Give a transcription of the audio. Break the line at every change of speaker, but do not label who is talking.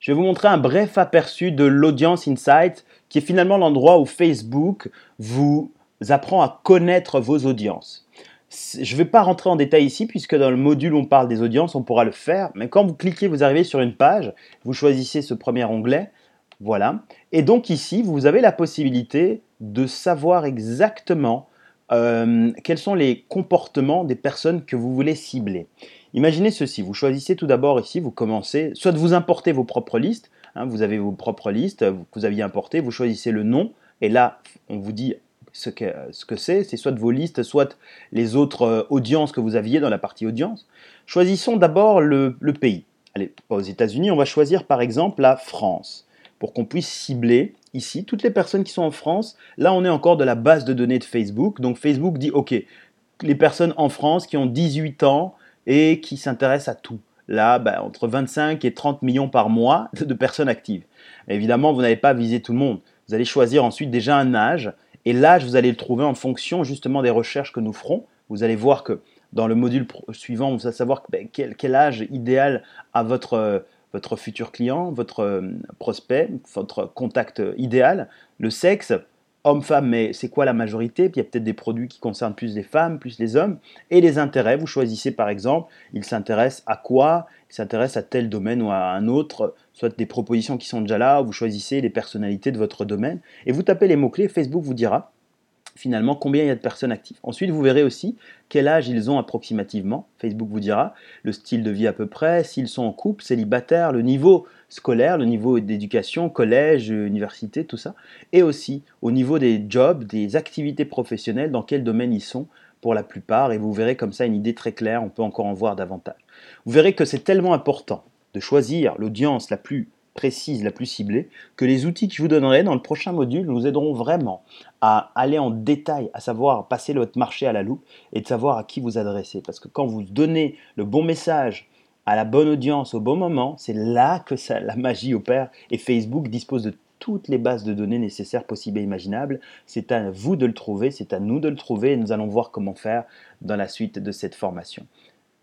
Je vais vous montrer un bref aperçu de l'Audience Insight, qui est finalement l'endroit où Facebook vous apprend à connaître vos audiences. Je ne vais pas rentrer en détail ici, puisque dans le module où on parle des audiences, on pourra le faire. Mais quand vous cliquez, vous arrivez sur une page, vous choisissez ce premier onglet, voilà. Et donc ici, vous avez la possibilité de savoir exactement quels sont les comportements des personnes que vous voulez cibler. Imaginez ceci, vous choisissez tout d'abord ici, vous commencez, soit vous importez vos propres listes, vous avez vos propres listes que vous aviez importées, vous choisissez le nom, et là, on vous dit ce que c'est soit vos listes, soit les autres audiences que vous aviez dans la partie audience. Choisissons d'abord le pays. Allez, pas aux États-Unis, on va choisir par exemple la France, pour qu'on puisse cibler ici toutes les personnes qui sont en France. Là, on est encore de la base de données de Facebook, donc Facebook dit, ok, les personnes en France qui ont 18 ans et qui s'intéressent à tout. Là, entre 25 et 30 millions par mois de personnes actives. Mais évidemment, vous n'allez pas viser tout le monde. Vous allez choisir ensuite déjà un âge. Et l'âge, vous allez le trouver en fonction justement des recherches que nous ferons. Vous allez voir que dans le module suivant, vous allez savoir quel âge idéal a votre futur client, votre prospect, votre contact idéal, le sexe, homme-femme, mais c'est quoi la majorité? Puis il y a peut-être des produits qui concernent plus les femmes, plus les hommes. Et les intérêts, vous choisissez par exemple, il s'intéresse à quoi? Il s'intéresse à tel domaine ou à un autre, soit des propositions qui sont déjà là, vous choisissez les personnalités de votre domaine, et vous tapez les mots-clés, Facebook vous dira finalement combien il y a de personnes actives. Ensuite, vous verrez aussi quel âge ils ont approximativement. Facebook vous dira le style de vie à peu près, s'ils sont en couple, célibataires, le niveau scolaire, le niveau d'éducation, collège, université, tout ça. Et aussi au niveau des jobs, des activités professionnelles, dans quel domaine ils sont pour la plupart. Et vous verrez comme ça une idée très claire, on peut encore en voir davantage. Vous verrez que c'est tellement important de choisir l'audience la plus précise, la plus ciblée, que les outils que je vous donnerai dans le prochain module nous aideront vraiment à aller en détail, à savoir passer votre marché à la loupe et de savoir à qui vous adresser. Parce que quand vous donnez le bon message à la bonne audience au bon moment, c'est là que la magie opère et Facebook dispose de toutes les bases de données nécessaires, possibles et imaginables. C'est à vous de le trouver, c'est à nous de le trouver et nous allons voir comment faire dans la suite de cette formation.